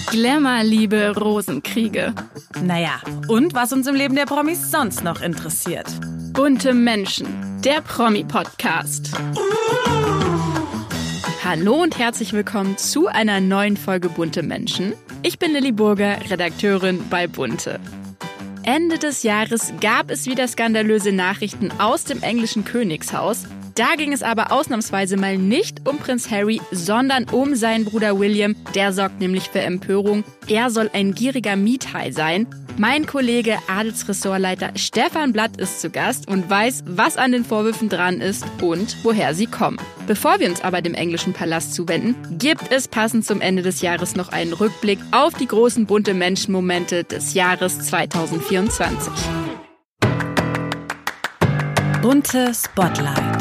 Glamour-Liebe, Rosenkriege. Naja, und was uns im Leben der Promis sonst noch interessiert. Bunte Menschen, der Promi-Podcast. Hallo und herzlich willkommen zu einer neuen Folge Bunte Menschen. Ich bin Lilly Burger, Redakteurin bei Bunte. Ende des Jahres gab es wieder skandalöse Nachrichten aus dem englischen Königshaus. Da ging es aber ausnahmsweise mal nicht um Prinz Harry, sondern um seinen Bruder William. Der sorgt nämlich für Empörung. Er soll ein gieriger Miethai sein. Mein Kollege Adelsressortleiter Stefan Blatt ist zu Gast und weiß, was an den Vorwürfen dran ist und woher sie kommen. Bevor wir uns aber dem englischen Palast zuwenden, gibt es passend zum Ende des Jahres noch einen Rückblick auf die großen bunte Menschenmomente des Jahres 2024. Bunte Spotlight.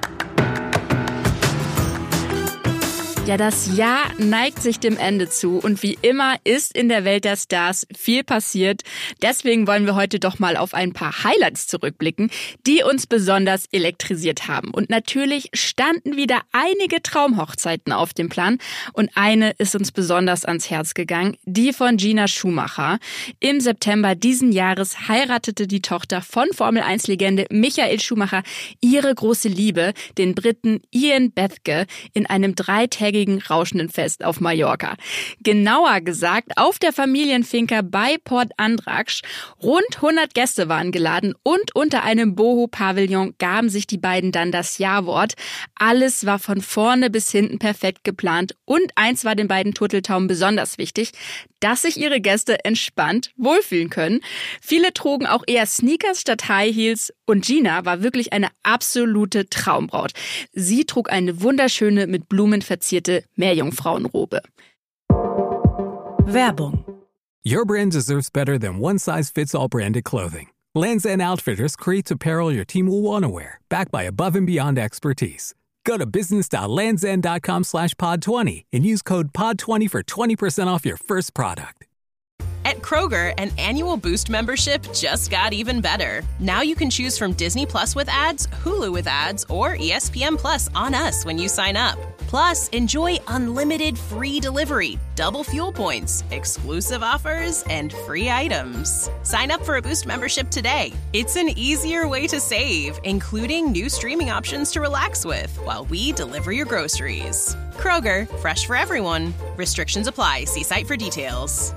Ja, das Jahr neigt sich dem Ende zu und wie immer ist in der Welt der Stars viel passiert. Deswegen wollen wir heute doch mal auf ein paar Highlights zurückblicken, die uns besonders elektrisiert haben. Und natürlich standen wieder einige Traumhochzeiten auf dem Plan und eine ist uns besonders ans Herz gegangen, die von Gina Schumacher. Im September diesen Jahres heiratete die Tochter von Formel-1-Legende Michael Schumacher ihre große Liebe, den Briten Ian Bethke, in einem 3-tägigen rauschenden Fest auf Mallorca. Genauer gesagt auf der Familienfinca bei Port Andratx. Rund 100 Gäste waren geladen und unter einem Boho-Pavillon gaben sich die beiden dann das Ja-Wort. Alles war von vorne bis hinten perfekt geplant und eins war den beiden Turteltauben besonders wichtig, dass sich ihre Gäste entspannt wohlfühlen können. Viele trugen auch eher Sneakers statt High Heels und Gina war wirklich eine absolute Traumbraut. Sie trug eine wunderschöne, mit Blumen verzierte Meerjungfrauenrobe. Werbung. Your brand deserves better than one-size-fits-all branded clothing. Lands' End Outfitters creates apparel your team will want to wear, backed by above-and-beyond expertise. Go to business.landsend.com/pod20 and use code POD20 for 20% off your first product. At Kroger, an annual Boost membership just got even better. Now you can choose from Disney Plus with ads, Hulu with ads, or ESPN Plus on us when you sign up. Plus, enjoy unlimited free delivery, double fuel points, exclusive offers, and free items. Sign up for a Boost membership today. It's an easier way to save, including new streaming options to relax with while we deliver your groceries. Kroger, fresh for everyone. Restrictions apply. See site for details.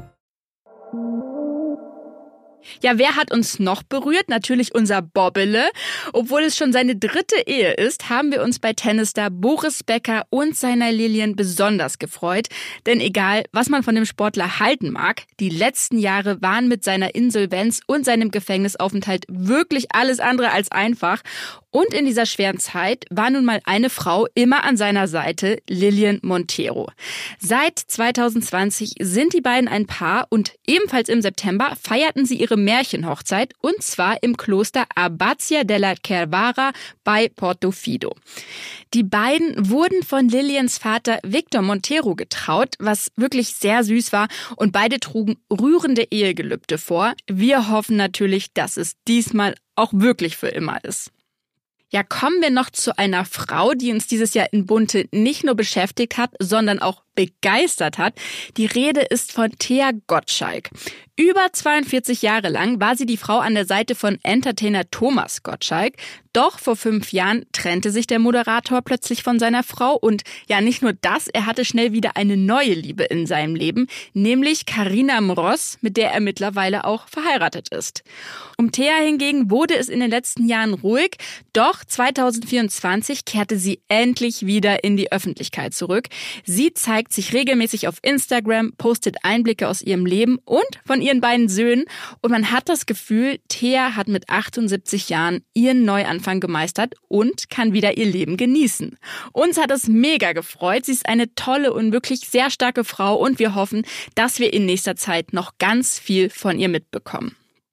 Ja, wer hat uns noch berührt? Natürlich unser Bobbele. Obwohl es schon seine 3. Ehe ist, haben wir uns bei Tennisstar Boris Becker und seiner Lilian besonders gefreut. Denn egal, was man von dem Sportler halten mag, die letzten Jahre waren mit seiner Insolvenz und seinem Gefängnisaufenthalt wirklich alles andere als einfach. Und in dieser schweren Zeit war nun mal eine Frau immer an seiner Seite, Lilian Montero. Seit 2020 sind die beiden ein Paar und ebenfalls im September feierten sie ihre Märchenhochzeit und zwar im Kloster Abbazia della Cervara bei Portofino. Die beiden wurden von Lilians Vater Victor Montero getraut, was wirklich sehr süß war und beide trugen rührende Ehegelübde vor. Wir hoffen natürlich, dass es diesmal auch wirklich für immer ist. Ja, kommen wir noch zu einer Frau, die uns dieses Jahr in Bunte nicht nur beschäftigt hat, sondern auch begeistert hat. Die Rede ist von Thea Gottschalk. Über 42 Jahre lang war sie die Frau an der Seite von Entertainer Thomas Gottschalk. Doch vor 5 Jahren trennte sich der Moderator plötzlich von seiner Frau. Und ja, nicht nur das, er hatte schnell wieder eine neue Liebe in seinem Leben, nämlich Carina Mroz, mit der er mittlerweile auch verheiratet ist. Um Thea hingegen wurde es in den letzten Jahren ruhig. Doch 2024 kehrte sie endlich wieder in die Öffentlichkeit zurück. Sie zeigt sich regelmäßig auf Instagram, postet Einblicke aus ihrem Leben und von ihren beiden Söhnen. Und man hat das Gefühl, Thea hat mit 78 Jahren ihren Neuanfang gemeistert und kann wieder ihr Leben genießen. Uns hat es mega gefreut. Sie ist eine tolle und wirklich sehr starke Frau und wir hoffen, dass wir in nächster Zeit noch ganz viel von ihr mitbekommen.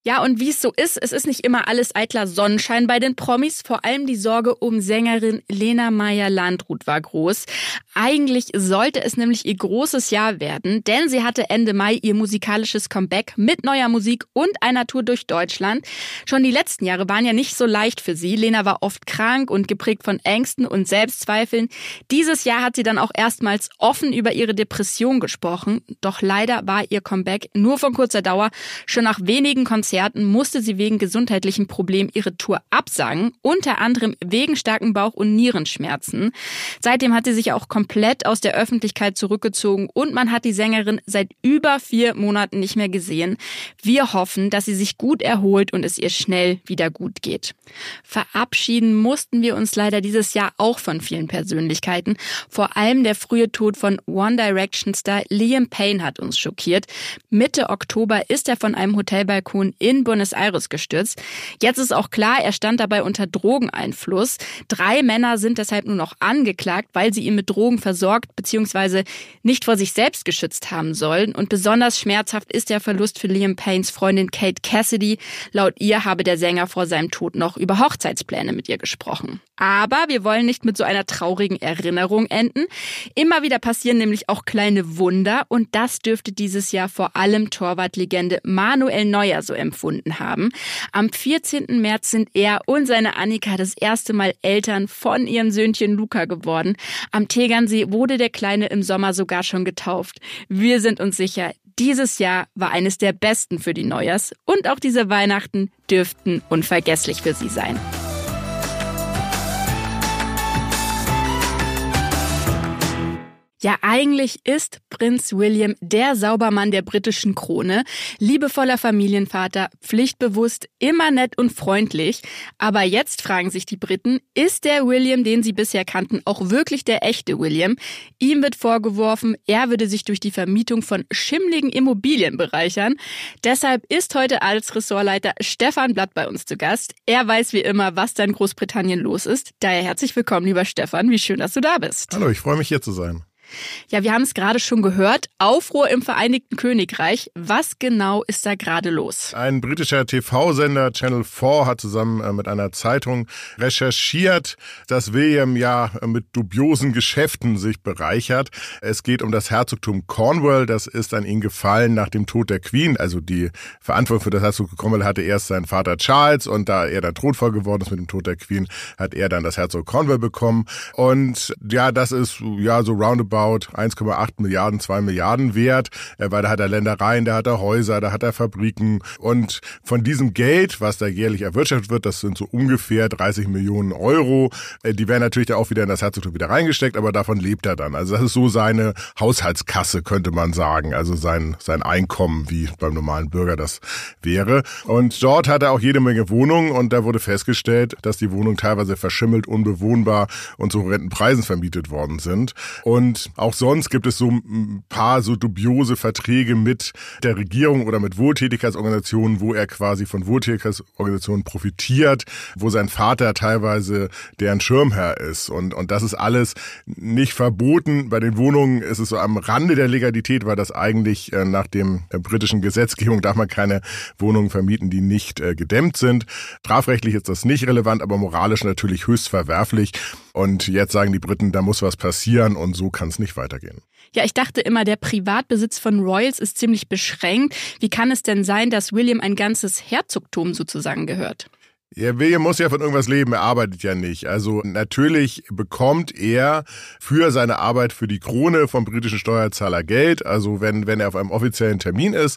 Ja, und wie es so ist, es ist nicht immer alles eitler Sonnenschein bei den Promis. Vor allem die Sorge um Sängerin Lena Meyer-Landrut war groß. Eigentlich sollte es nämlich ihr großes Jahr werden, denn sie hatte Ende Mai ihr musikalisches Comeback mit neuer Musik und einer Tour durch Deutschland. Schon die letzten Jahre waren ja nicht so leicht für sie. Lena war oft krank und geprägt von Ängsten und Selbstzweifeln. Dieses Jahr hat sie dann auch erstmals offen über ihre Depression gesprochen. Doch leider war ihr Comeback nur von kurzer Dauer. Schon nach wenigen Konzerten musste sie wegen gesundheitlichen Problemen ihre Tour absagen, unter anderem wegen starken Bauch- und Nierenschmerzen. Seitdem hat sie sich auch komplett aus der Öffentlichkeit zurückgezogen und man hat die Sängerin seit über 4 Monaten nicht mehr gesehen. Wir hoffen, dass sie sich gut erholt und es ihr schnell wieder gut geht. Verabschieden mussten wir uns leider dieses Jahr auch von vielen Persönlichkeiten. Vor allem der frühe Tod von One Direction-Star Liam Payne hat uns schockiert. Mitte Oktober ist er von einem Hotelbalkon in Buenos Aires gestürzt. Jetzt ist auch klar, er stand dabei unter Drogeneinfluss. 3 Männer sind deshalb nur noch angeklagt, weil sie ihn mit Drogen versorgt bzw. nicht vor sich selbst geschützt haben sollen. Und besonders schmerzhaft ist der Verlust für Liam Paynes Freundin Kate Cassidy. Laut ihr habe der Sänger vor seinem Tod noch über Hochzeitspläne mit ihr gesprochen. Aber wir wollen nicht mit so einer traurigen Erinnerung enden. Immer wieder passieren nämlich auch kleine Wunder und das dürfte dieses Jahr vor allem Torwartlegende Manuel Neuer so empfunden haben. Am 14. März sind er und seine Annika das erste Mal Eltern von ihrem Söhnchen Luca geworden. Am Tegernsee wurde der Kleine im Sommer sogar schon getauft. Wir sind uns sicher, dieses Jahr war eines der besten für die Neujahrs und auch diese Weihnachten dürften unvergesslich für sie sein. Ja, eigentlich ist Prinz William der Saubermann der britischen Krone, liebevoller Familienvater, pflichtbewusst, immer nett und freundlich. Aber jetzt fragen sich die Briten, ist der William, den sie bisher kannten, auch wirklich der echte William? Ihm wird vorgeworfen, er würde sich durch die Vermietung von schimmligen Immobilien bereichern. Deshalb ist heute als Ressortleiter Stefan Blatt bei uns zu Gast. Er weiß wie immer, was da in Großbritannien los ist. Daher herzlich willkommen, lieber Stefan. Wie schön, dass du da bist. Hallo, ich freue mich, hier zu sein. Ja, wir haben es gerade schon gehört. Aufruhr im Vereinigten Königreich. Was genau ist da gerade los? Ein britischer TV-Sender, Channel 4, hat zusammen mit einer Zeitung recherchiert, dass William ja mit dubiosen Geschäften sich bereichert. Es geht um das Herzogtum Cornwall. Das ist an ihn gefallen nach dem Tod der Queen. Also die Verantwortung für das Herzogtum Cornwall hatte erst sein Vater Charles und da er dann thronfolger geworden ist mit dem Tod der Queen, hat er dann das Herzog Cornwall bekommen. Und ja, das ist ja so roundabout 1,8 Milliarden, 2 Milliarden wert, weil da hat er Ländereien, da hat er Häuser, da hat er Fabriken und von diesem Geld, was da jährlich erwirtschaftet wird, das sind so ungefähr 30 Millionen Euro, die werden natürlich da auch wieder in das Herzogtum wieder reingesteckt, aber davon lebt er dann. Also das ist so seine Haushaltskasse, könnte man sagen, also sein Einkommen, wie beim normalen Bürger das wäre. Und dort hat er auch jede Menge Wohnungen und da wurde festgestellt, dass die Wohnungen teilweise verschimmelt, unbewohnbar und zu horrenden Preisen vermietet worden sind. Und auch sonst gibt es so ein paar so dubiose Verträge mit der Regierung oder mit Wohltätigkeitsorganisationen, wo er quasi von Wohltätigkeitsorganisationen profitiert, wo sein Vater teilweise deren Schirmherr ist. Und das ist alles nicht verboten. Bei den Wohnungen ist es so am Rande der Legalität, weil das eigentlich nach dem britischen Gesetzgebung darf man keine Wohnungen vermieten, die nicht gedämmt sind. Strafrechtlich ist das nicht relevant, aber moralisch natürlich höchst verwerflich. Und jetzt sagen die Briten, da muss was passieren und so kann es nicht weitergehen. Ja, ich dachte immer, der Privatbesitz von Royals ist ziemlich beschränkt. Wie kann es denn sein, dass William ein ganzes Herzogtum sozusagen gehört? Ja, William muss ja von irgendwas leben, er arbeitet ja nicht. Also natürlich bekommt er für seine Arbeit für die Krone vom britischen Steuerzahler Geld. Also wenn er auf einem offiziellen Termin ist,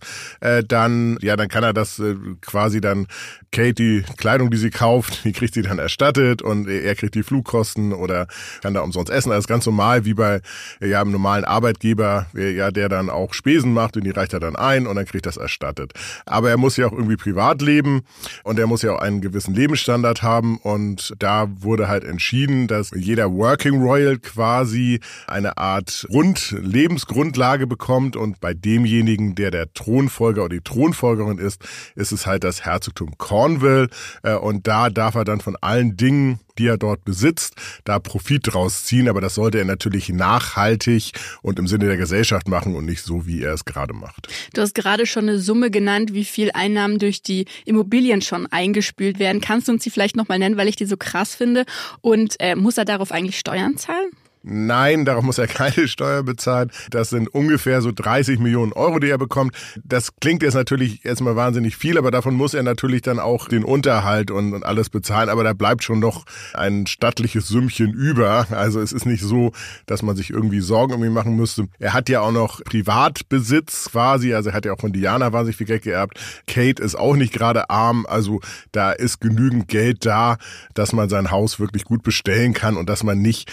dann kann er das quasi dann Kate, die Kleidung, die sie kauft, die kriegt sie dann erstattet und er kriegt die Flugkosten oder kann da umsonst essen. Also ganz normal wie bei einem normalen Arbeitgeber, der dann auch Spesen macht und die reicht er dann ein und dann kriegt das erstattet. Aber er muss ja auch irgendwie privat leben und er muss ja auch einen gewissen Lebensstandard haben und da wurde halt entschieden, dass jeder Working Royal quasi eine Art Lebensgrundlage bekommt und bei demjenigen, der Thronfolger oder die Thronfolgerin ist es halt das Herzogtum Cornwall und da darf er dann von allen Dingen die er dort besitzt, da Profit draus ziehen. Aber das sollte er natürlich nachhaltig und im Sinne der Gesellschaft machen und nicht so, wie er es gerade macht. Du hast gerade schon eine Summe genannt, wie viel Einnahmen durch die Immobilien schon eingespült werden. Kannst du uns die vielleicht nochmal nennen, weil ich die so krass finde? Und muss er darauf eigentlich Steuern zahlen? Nein, darauf muss er keine Steuer bezahlen. Das sind ungefähr so 30 Millionen Euro, die er bekommt. Das klingt jetzt natürlich erstmal wahnsinnig viel, aber davon muss er natürlich dann auch den Unterhalt und alles bezahlen. Aber da bleibt schon noch ein stattliches Sümmchen über. Also es ist nicht so, dass man sich irgendwie Sorgen um ihn machen müsste. Er hat ja auch noch Privatbesitz quasi. Also er hat ja auch von Diana wahnsinnig viel Geld geerbt. Kate ist auch nicht gerade arm. Also da ist genügend Geld da, dass man sein Haus wirklich gut bestellen kann und dass man nicht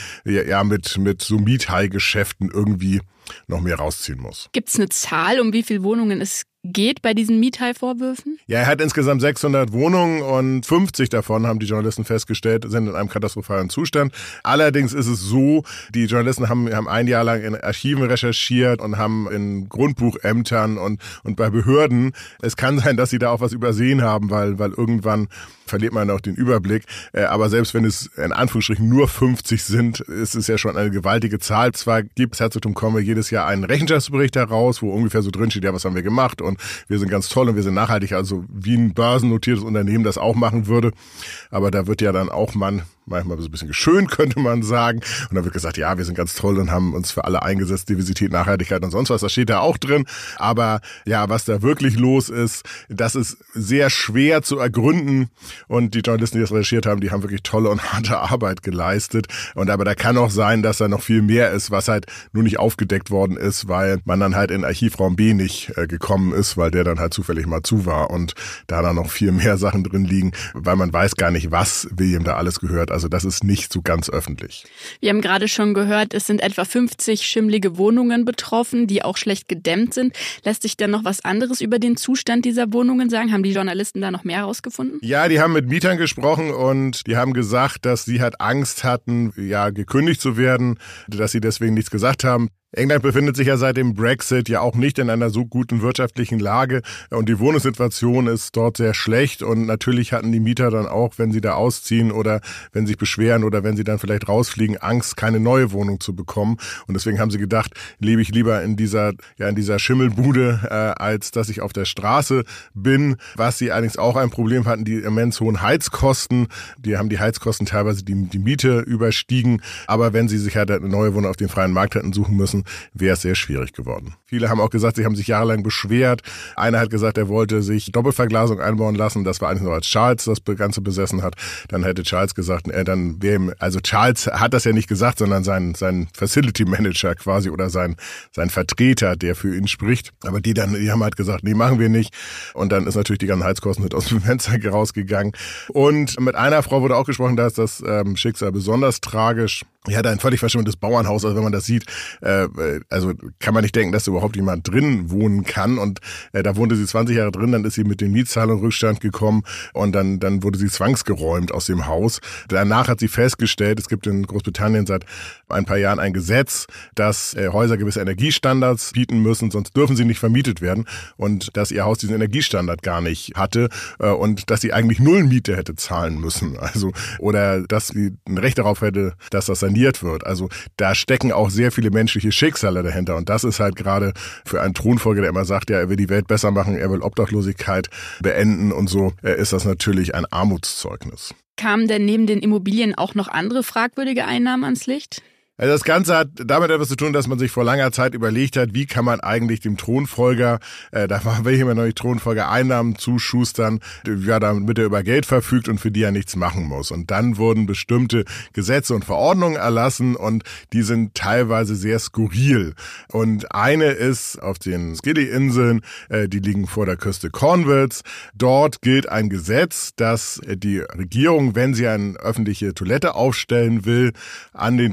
mit so Miethai-Geschäften irgendwie noch mehr rausziehen muss. Gibt es eine Zahl, um wie viele Wohnungen es geht bei diesen Miethai-Vorwürfen? Ja, er hat insgesamt 600 Wohnungen und 50 davon, haben die Journalisten festgestellt, sind in einem katastrophalen Zustand. Allerdings ist es so, die Journalisten haben ein Jahr lang in Archiven recherchiert und haben in Grundbuchämtern und bei Behörden. Es kann sein, dass sie da auch was übersehen haben, weil irgendwann verliert man auch den Überblick. Aber selbst wenn es in Anführungsstrichen nur 50 sind, ist es ja schon eine gewaltige Zahl. Zwar gibt das Herzogtum Cornwall jedes Jahr einen Rechenschaftsbericht heraus, wo ungefähr so drin steht, ja, was haben wir gemacht und wir sind ganz toll und wir sind nachhaltig, also wie ein börsennotiertes Unternehmen das auch machen würde. Aber da wird ja dann auch manchmal so ein bisschen geschönt, könnte man sagen. Und dann wird gesagt, ja, wir sind ganz toll und haben uns für alle eingesetzt, Diversität, Nachhaltigkeit und sonst was. Das steht da auch drin. Aber ja, was da wirklich los ist, das ist sehr schwer zu ergründen. Und die Journalisten, die das recherchiert haben, die haben wirklich tolle und harte Arbeit geleistet. Aber da kann auch sein, dass da noch viel mehr ist, was halt nur nicht aufgedeckt worden ist, weil man dann halt in Archivraum B nicht gekommen ist, weil der dann halt zufällig mal zu war und da dann noch viel mehr Sachen drin liegen, weil man weiß gar nicht, was William da alles gehört. Also das ist nicht so ganz öffentlich. Wir haben gerade schon gehört, es sind etwa 50 schimmlige Wohnungen betroffen, die auch schlecht gedämmt sind. Lässt sich denn noch was anderes über den Zustand dieser Wohnungen sagen? Haben die Journalisten da noch mehr herausgefunden? Ja, die haben mit Mietern gesprochen und die haben gesagt, dass sie halt Angst hatten, ja, gekündigt zu werden, dass sie deswegen nichts gesagt haben. England befindet sich ja seit dem Brexit ja auch nicht in einer so guten wirtschaftlichen Lage und die Wohnungssituation ist dort sehr schlecht und natürlich hatten die Mieter dann auch, wenn sie da ausziehen oder wenn sie sich beschweren oder wenn sie dann vielleicht rausfliegen, Angst, keine neue Wohnung zu bekommen und deswegen haben sie gedacht, lebe ich lieber in dieser Schimmelbude, als dass ich auf der Straße bin. Was sie allerdings auch ein Problem hatten, die immens hohen Heizkosten, die haben die Heizkosten teilweise die Miete überstiegen, aber wenn sie sich halt eine neue Wohnung auf dem freien Markt hätten suchen müssen, wäre es sehr schwierig geworden. Viele haben auch gesagt, sie haben sich jahrelang beschwert. Einer hat gesagt, er wollte sich Doppelverglasung einbauen lassen. Das war eigentlich nur, als Charles das Ganze besessen hat. Dann hätte Charles gesagt, Charles hat das ja nicht gesagt, sondern sein Facility Manager quasi oder sein Vertreter, der für ihn spricht. Aber die haben halt gesagt, nee, machen wir nicht. Und dann ist natürlich die ganzen Heizkosten aus dem Fenster rausgegangen. Und mit einer Frau wurde auch gesprochen, da ist das Schicksal besonders tragisch. Die hatte ein völlig verschwimmendes Bauernhaus, also wenn man das sieht, also kann man nicht denken, dass da überhaupt jemand drin wohnen kann und da wohnte sie 20 Jahre drin, dann ist sie mit den Mietzahlungen in Rückstand gekommen und dann wurde sie zwangsgeräumt aus dem Haus. Danach hat sie festgestellt, es gibt in Großbritannien seit ein paar Jahren ein Gesetz, dass Häuser gewisse Energiestandards bieten müssen, sonst dürfen sie nicht vermietet werden und dass ihr Haus diesen Energiestandard gar nicht hatte und dass sie eigentlich null Miete hätte zahlen müssen, also oder dass sie ein Recht darauf hätte, dass das saniert wird. Also da stecken auch sehr viele menschliche Schicksale dahinter. Und das ist halt gerade für einen Thronfolger, der immer sagt, ja, er will die Welt besser machen, er will Obdachlosigkeit beenden und so, ist das natürlich ein Armutszeugnis. Kamen denn neben den Immobilien auch noch andere fragwürdige Einnahmen ans Licht? Also das Ganze hat damit etwas zu tun, dass man sich vor langer Zeit überlegt hat, wie kann man eigentlich dem Thronfolger, da war welche immer noch nicht Thronfolger, Einnahmen zuschustern, ja, damit er über Geld verfügt und für die er nichts machen muss. Und dann wurden bestimmte Gesetze und Verordnungen erlassen und die sind teilweise sehr skurril. Und eine ist auf den Scilly-Inseln, die liegen vor der Küste Cornwalls. Dort gilt ein Gesetz, dass die Regierung, wenn sie eine öffentliche Toilette aufstellen will, an den Thronfolger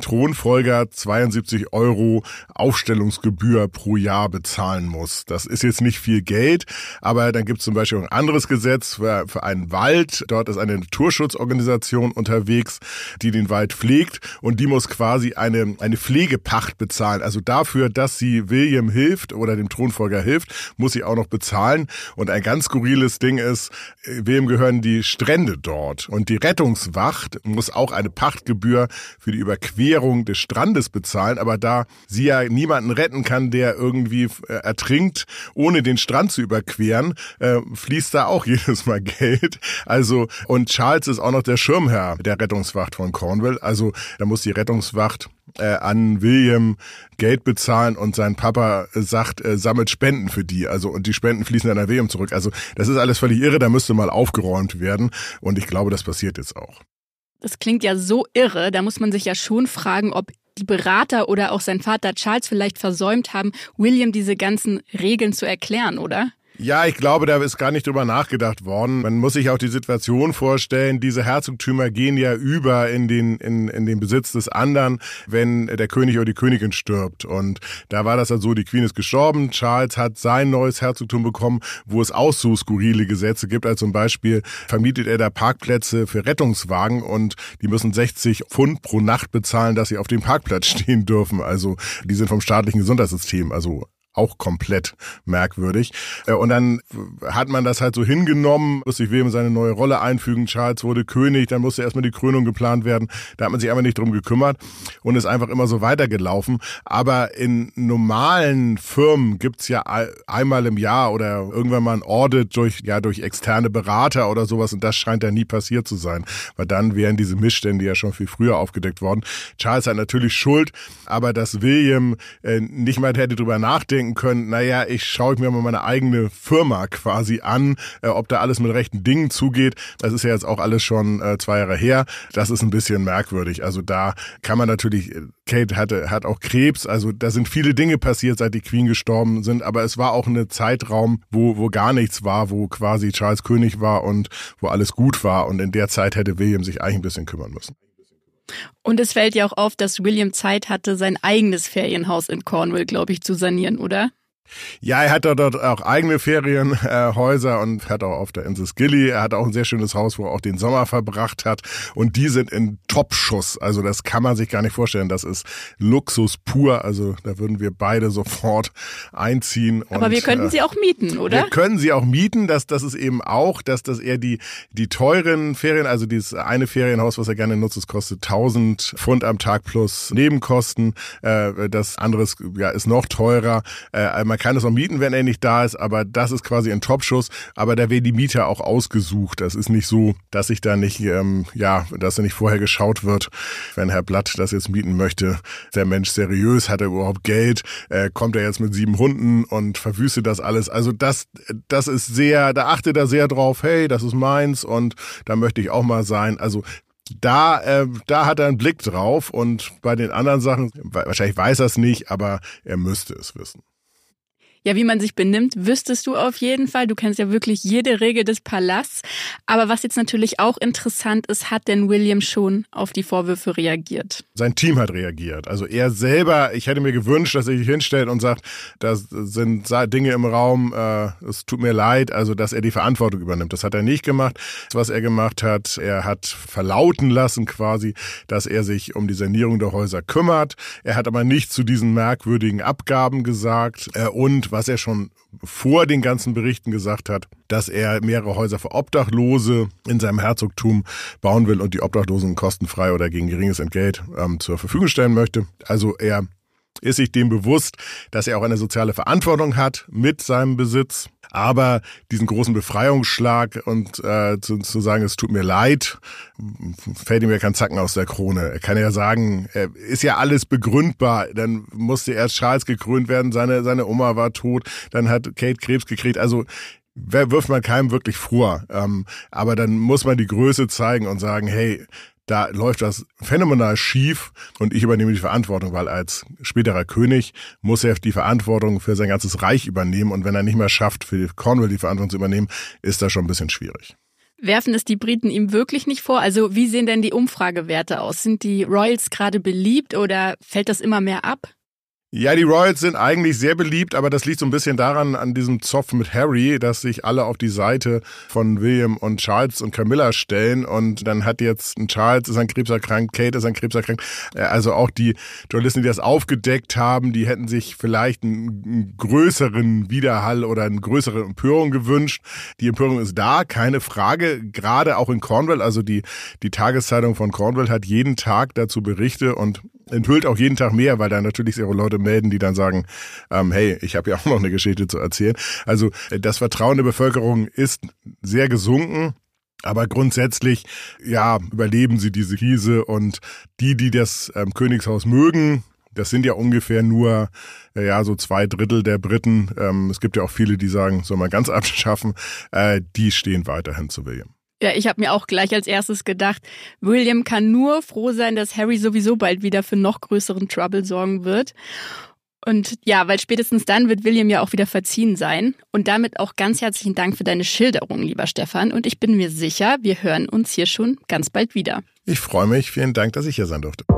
Thronfolger 72 € Aufstellungsgebühr pro Jahr bezahlen muss. Das ist jetzt nicht viel Geld, aber dann gibt es zum Beispiel ein anderes Gesetz für einen Wald. Dort ist eine Naturschutzorganisation unterwegs, die den Wald pflegt und die muss quasi eine Pflegepacht bezahlen. Also dafür, dass sie William hilft oder dem Thronfolger hilft, muss sie auch noch bezahlen. Und ein ganz skurriles Ding ist, wem gehören die Strände dort? Und die Rettungswacht muss auch eine Pachtgebühr für die Überquerung des Strandes bezahlen. Aber da sie ja niemanden retten kann, der irgendwie ertrinkt, ohne den Strand zu überqueren, fließt da auch jedes Mal Geld. Also, und Charles ist auch noch der Schirmherr der Rettungswacht von Cornwall. Also da muss die Rettungswacht an William Geld bezahlen und sein Papa sagt, sammelt Spenden für die. Also, und die Spenden fließen dann an William zurück. Also das ist alles völlig irre, da müsste mal aufgeräumt werden. Und ich glaube, das passiert jetzt auch. Das klingt ja so irre, da muss man sich ja schon fragen, ob die Berater oder auch sein Vater Charles vielleicht versäumt haben, William diese ganzen Regeln zu erklären, oder? Ja, ich glaube, da ist gar nicht drüber nachgedacht worden. Man muss sich auch die Situation vorstellen, diese Herzogtümer gehen ja über in den Besitz des anderen, wenn der König oder die Königin stirbt. Und da war das halt so, die Queen ist gestorben, Charles hat sein neues Herzogtum bekommen, wo es auch so skurrile Gesetze gibt. Also zum Beispiel vermietet er da Parkplätze für Rettungswagen und die müssen 60 Pfund pro Nacht bezahlen, dass sie auf dem Parkplatz stehen dürfen. Also die sind vom staatlichen Gesundheitssystem, also auch komplett merkwürdig. Und dann hat man das halt so hingenommen, musste sich William seine neue Rolle einfügen, Charles wurde König, dann musste erstmal die Krönung geplant werden, da hat man sich einfach nicht drum gekümmert und ist einfach immer so weitergelaufen. Aber in normalen Firmen gibt's ja einmal im Jahr oder irgendwann mal ein Audit durch externe Berater oder sowas und das scheint da nie passiert zu sein, weil dann wären diese Missstände ja schon viel früher aufgedeckt worden. Charles hat natürlich Schuld, aber dass William nicht mal hätte drüber nachdenken können, naja, schaue mir mal meine eigene Firma quasi an, ob da alles mit rechten Dingen zugeht. Das ist ja jetzt auch alles schon 2 Jahre her. Das ist ein bisschen merkwürdig. Also da kann man natürlich, Kate hat auch Krebs, also da sind viele Dinge passiert, seit die Queen gestorben sind, aber es war auch ein Zeitraum, wo gar nichts war, wo quasi Charles König war und wo alles gut war und in der Zeit hätte William sich eigentlich ein bisschen kümmern müssen. Und es fällt ja auch auf, dass William Zeit hatte, sein eigenes Ferienhaus in Cornwall, glaube ich, zu sanieren, oder? Ja, er hat dort auch eigene Ferienhäuser und hat auch auf der Insel Scilly. Er hat auch ein sehr schönes Haus, wo er auch den Sommer verbracht hat. Und die sind in Top-Schuss. Also das kann man sich gar nicht vorstellen. Das ist Luxus pur. Also da würden wir beide sofort einziehen. Aber wir könnten sie auch mieten, oder? Wir können sie auch mieten. Das ist eben auch, dass er die teuren Ferien, also dieses eine Ferienhaus, was er gerne nutzt, das kostet 1.000 Pfund am Tag plus Nebenkosten. Das andere ist noch teurer. Man kann es auch mieten, wenn er nicht da ist, aber das ist quasi ein Topschuss. Aber da werden die Mieter auch ausgesucht. Das ist nicht so, dass sich da nicht, dass da nicht vorher geschaut wird, wenn Herr Blatt das jetzt mieten möchte. Ist der Mensch seriös? Hat er überhaupt Geld? Kommt er jetzt mit 7 Hunden und verwüstet das alles? Also das ist sehr, da achtet er sehr drauf, hey, das ist meins und da möchte ich auch mal sein. Also da hat er einen Blick drauf und bei den anderen Sachen, wahrscheinlich weiß er es nicht, aber er müsste es wissen. Ja, wie man sich benimmt, wüsstest du auf jeden Fall. Du kennst ja wirklich jede Regel des Palasts. Aber was jetzt natürlich auch interessant ist, hat denn William schon auf die Vorwürfe reagiert? Sein Team hat reagiert. Also er selber, ich hätte mir gewünscht, dass er sich hinstellt und sagt, da sind Dinge im Raum, es tut mir leid, also dass er die Verantwortung übernimmt. Das hat er nicht gemacht. Was er gemacht hat, er hat verlauten lassen quasi, dass er sich um die Sanierung der Häuser kümmert. Er hat aber nicht zu diesen merkwürdigen Abgaben gesagt und was er schon vor den ganzen Berichten gesagt hat, dass er mehrere Häuser für Obdachlose in seinem Herzogtum bauen will und die Obdachlosen kostenfrei oder gegen geringes Entgelt zur Verfügung stellen möchte. Also er ist sich dem bewusst, dass er auch eine soziale Verantwortung hat mit seinem Besitz. Aber diesen großen Befreiungsschlag und zu sagen, es tut mir leid, fällt ihm ja kein Zacken aus der Krone. Er kann ja sagen, ist ja alles begründbar. Dann musste erst Charles gekrönt werden, seine Oma war tot, dann hat Kate Krebs gekriegt. Also wirft man keinem wirklich vor. Aber dann muss man die Größe zeigen und sagen, hey, da läuft das phänomenal schief und ich übernehme die Verantwortung, weil als späterer König muss er die Verantwortung für sein ganzes Reich übernehmen und wenn er nicht mehr schafft, für Cornwall die Verantwortung zu übernehmen, ist das schon ein bisschen schwierig. Werfen es die Briten ihm wirklich nicht vor? Also wie sehen denn die Umfragewerte aus? Sind die Royals gerade beliebt oder fällt das immer mehr ab? Ja, die Royals sind eigentlich sehr beliebt, aber das liegt so ein bisschen daran, an diesem Zoff mit Harry, dass sich alle auf die Seite von William und Charles und Camilla stellen und dann hat jetzt ein Charles ist an Krebs erkrankt, Kate ist an Krebs erkrankt. Also auch die Journalisten, die das aufgedeckt haben, die hätten sich vielleicht einen größeren Widerhall oder eine größere Empörung gewünscht. Die Empörung ist da, keine Frage, gerade auch in Cornwall, also die Tageszeitung von Cornwall hat jeden Tag dazu Berichte und enthüllt auch jeden Tag mehr, weil da natürlich sehr Leute melden, die dann sagen, hey, ich habe ja auch noch eine Geschichte zu erzählen. Also das Vertrauen der Bevölkerung ist sehr gesunken. Aber grundsätzlich, ja, überleben sie diese Krise und die das Königshaus mögen, das sind ja ungefähr nur so 2/3 der Briten. Es gibt ja auch viele, die sagen, soll man ganz abschaffen. Die stehen weiterhin zu William. Ja, ich habe mir auch gleich als erstes gedacht, William kann nur froh sein, dass Harry sowieso bald wieder für noch größeren Trouble sorgen wird. Und ja, weil spätestens dann wird William ja auch wieder verziehen sein. Und damit auch ganz herzlichen Dank für deine Schilderung, lieber Stefan. Und ich bin mir sicher, wir hören uns hier schon ganz bald wieder. Ich freue mich. Vielen Dank, dass ich hier sein durfte.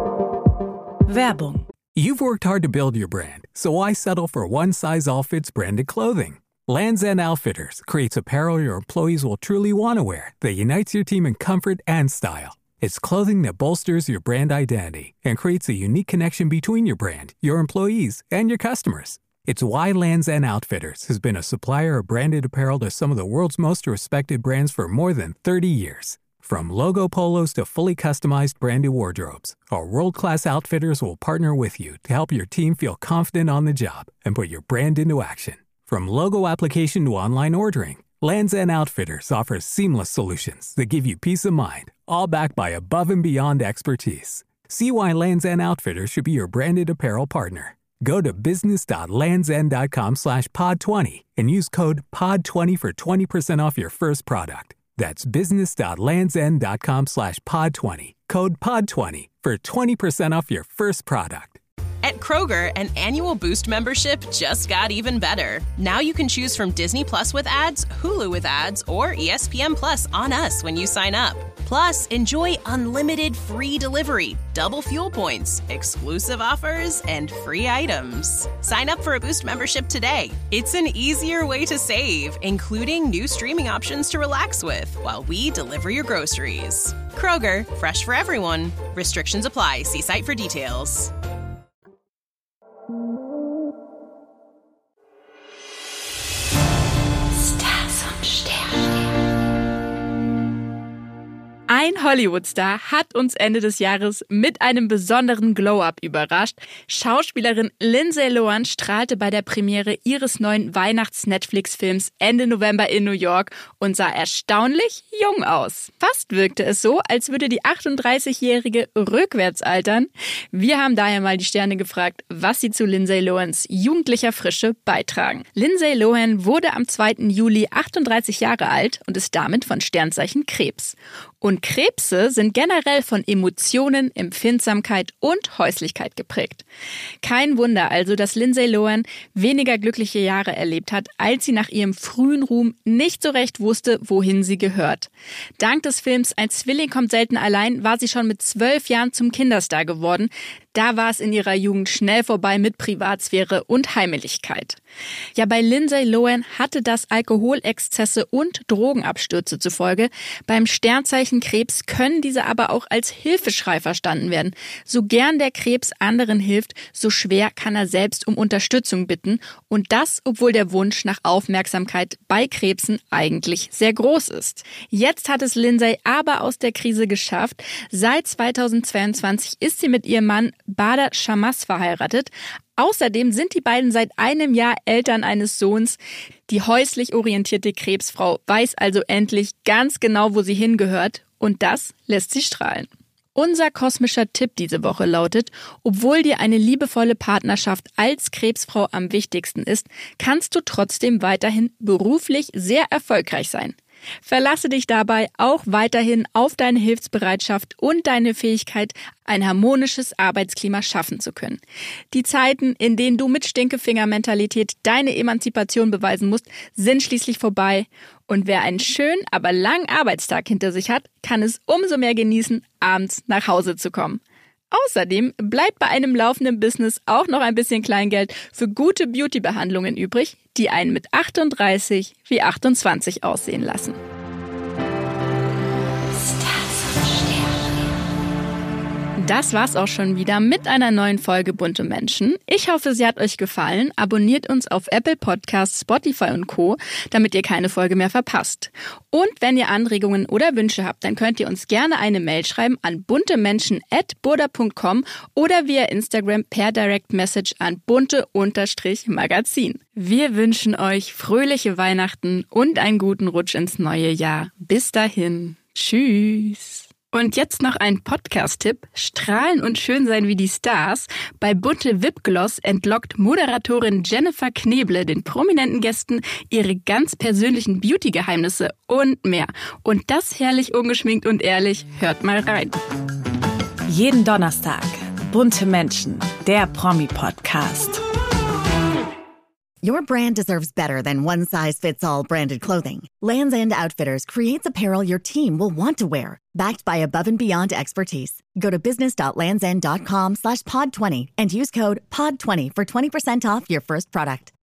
Werbung. You've worked hard to build your brand, so why settle for one-size-all-fits branded clothing? Lands' End Outfitters creates apparel your employees will truly want to wear that unites your team in comfort and style. It's clothing that bolsters your brand identity and creates a unique connection between your brand, your employees, and your customers. It's why Lands' End Outfitters has been a supplier of branded apparel to some of the world's most respected brands for more than 30 years. From logo polos to fully customized branded wardrobes, our world-class outfitters will partner with you to help your team feel confident on the job and put your brand into action. From logo application to online ordering, Lands' End Outfitters offers seamless solutions that give you peace of mind, all backed by above-and-beyond expertise. See why Lands' End Outfitters should be your branded apparel partner. Go to business.landsend.com/pod20 and use code POD20 for 20% off your first product. That's business.landsend.com/pod20, code POD20 for 20% off your first product. At Kroger, an annual Boost membership just got even better. Now you can choose from Disney Plus with ads, Hulu with ads, or ESPN Plus on us when you sign up. Plus, enjoy unlimited free delivery, double fuel points, exclusive offers, and free items. Sign up for a Boost membership today. It's an easier way to save, including new streaming options to relax with while we deliver your groceries. Kroger, fresh for everyone. Restrictions apply. See site for details. Ein Hollywood-Star hat uns Ende des Jahres mit einem besonderen Glow-Up überrascht. Schauspielerin Lindsay Lohan strahlte bei der Premiere ihres neuen Weihnachts-Netflix-Films Ende November in New York und sah erstaunlich jung aus. Fast wirkte es so, als würde die 38-Jährige rückwärts altern. Wir haben daher mal die Sterne gefragt, was sie zu Lindsay Lohans jugendlicher Frische beitragen. Lindsay Lohan wurde am 2. Juli 38 Jahre alt und ist damit von Sternzeichen Krebs. Und Krebse sind generell von Emotionen, Empfindsamkeit und Häuslichkeit geprägt. Kein Wunder also, dass Lindsay Lohan weniger glückliche Jahre erlebt hat, als sie nach ihrem frühen Ruhm nicht so recht wusste, wohin sie gehört. Dank des Films Ein Zwilling kommt selten allein war sie schon mit 12 Jahren zum Kinderstar geworden. Da war es in ihrer Jugend schnell vorbei mit Privatsphäre und Heimeligkeit. Ja, bei Lindsay Lohan hatte das Alkoholexzesse und Drogenabstürze zur Folge. Beim Sternzeichen Krebs können diese aber auch als Hilfeschrei verstanden werden. So gern der Krebs anderen hilft, so schwer kann er selbst um Unterstützung bitten. Und das, obwohl der Wunsch nach Aufmerksamkeit bei Krebsen eigentlich sehr groß ist. Jetzt hat es Lindsay aber aus der Krise geschafft. Seit 2022 ist sie mit ihrem Mann Bader Shammas verheiratet. Außerdem sind die beiden seit einem Jahr Eltern eines Sohns. Die häuslich orientierte Krebsfrau weiß also endlich ganz genau, wo sie hingehört. Und das lässt sie strahlen. Unser kosmischer Tipp diese Woche lautet, obwohl dir eine liebevolle Partnerschaft als Krebsfrau am wichtigsten ist, kannst du trotzdem weiterhin beruflich sehr erfolgreich sein. Verlasse dich dabei auch weiterhin auf deine Hilfsbereitschaft und deine Fähigkeit, ein harmonisches Arbeitsklima schaffen zu können. Die Zeiten, in denen du mit Stinkefinger-Mentalität deine Emanzipation beweisen musst, sind schließlich vorbei. Und wer einen schönen, aber langen Arbeitstag hinter sich hat, kann es umso mehr genießen, abends nach Hause zu kommen. Außerdem bleibt bei einem laufenden Business auch noch ein bisschen Kleingeld für gute Beauty-Behandlungen übrig, die einen mit 38 wie 28 aussehen lassen. Das war's auch schon wieder mit einer neuen Folge Bunte Menschen. Ich hoffe, sie hat euch gefallen. Abonniert uns auf Apple Podcasts, Spotify und Co., damit ihr keine Folge mehr verpasst. Und wenn ihr Anregungen oder Wünsche habt, dann könnt ihr uns gerne eine Mail schreiben an buntemenschen@burda.com oder via Instagram per Direct Message an bunte_magazin. Wir wünschen euch fröhliche Weihnachten und einen guten Rutsch ins neue Jahr. Bis dahin. Tschüss. Und jetzt noch ein Podcast-Tipp. Strahlen und schön sein wie die Stars. Bei Bunte Wipgloss entlockt Moderatorin Jennifer Kneble den prominenten Gästen ihre ganz persönlichen Beauty-Geheimnisse und mehr. Und das herrlich ungeschminkt und ehrlich. Hört mal rein. Jeden Donnerstag. Bunte Menschen, der Promi-Podcast. Your brand deserves better than one-size-fits-all branded clothing. Lands' End Outfitters creates apparel your team will want to wear, backed by above-and-beyond expertise. Go to business.landsend.com/pod20 and use code POD20 for 20% off your first product.